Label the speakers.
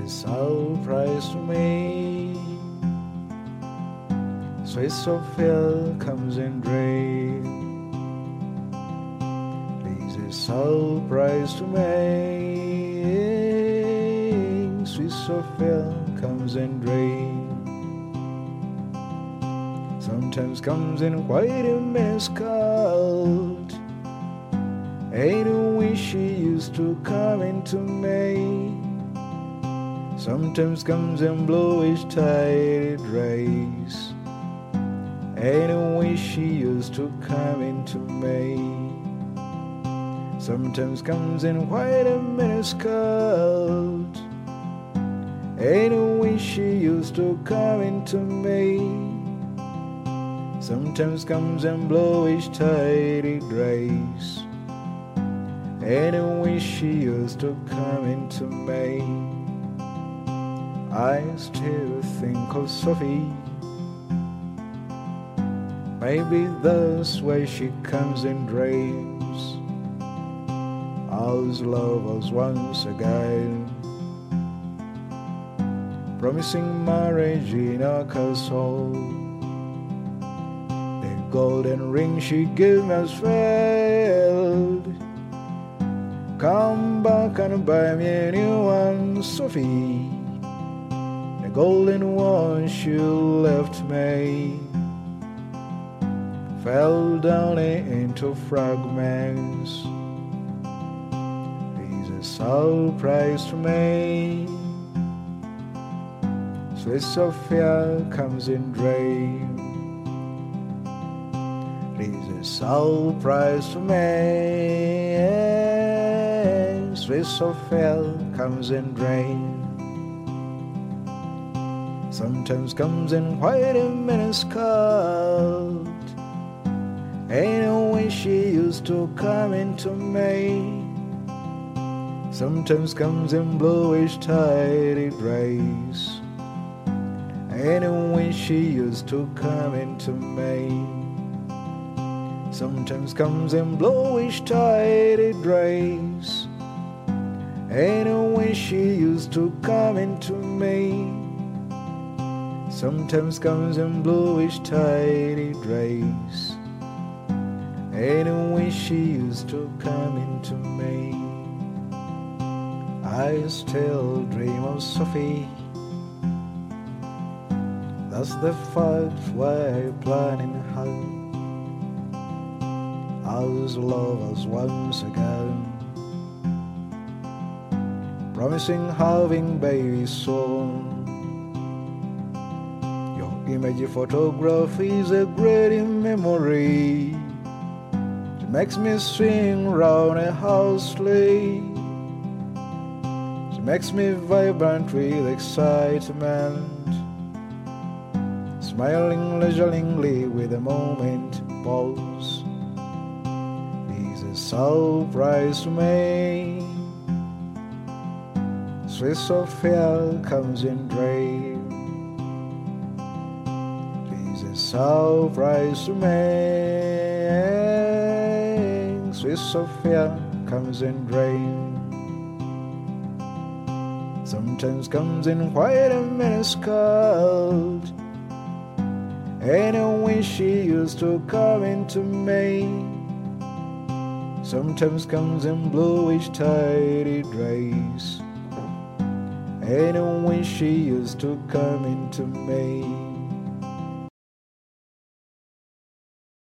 Speaker 1: surprise to me. Sweet Sophia comes in dream. This is surprise to me. Sweet Sophia comes in dream. Sometimes comes in white and miscalled. Ain't a wish she used to come into me. Sometimes comes in bluish tided rays. Ain't a wish she used to come into me. Sometimes comes in white and minuscule. Ain't a wish she used to come into me. Sometimes comes in bluish tided rays. Ain't a wish she used to come into me. I still think of Sophie. Maybe that's why she comes in dreams. Ours love us once again, promising marriage in our castle. The golden ring she gave us failed. Come back and buy me a new one, Sophie. The golden one she left me fell down into fragments. It's a surprise to me. Sweet Sophia comes in dream. It's a surprise to me. Sweet Sophia comes in dream. Sometimes comes in white and minuscule. Ain't no way she used to come into me. Sometimes comes in bluish tided rays. Ain't no way she used to come into me. Sometimes comes in bluish tided rays. Ain't no way she used to come into me. Sometimes comes in bluish tided rays. Ain't no way she used to come into me. I still dream of Sophie. That's the fact why planning how ours love us once again, promising having babies soon. Your image photograph is a great memory. It makes me swing round a house sleigh. It makes me vibrant with excitement, smiling leisurely with a moment pause. It's a surprise to me. Sweet Sophia comes in dream. It's a surprise to me. Sweet Sophia comes in dream. Sometimes comes in white and minuscule. Ain't no way she used to come into me. Sometimes comes in bluish tided rays. Ain't no way she used to come into me.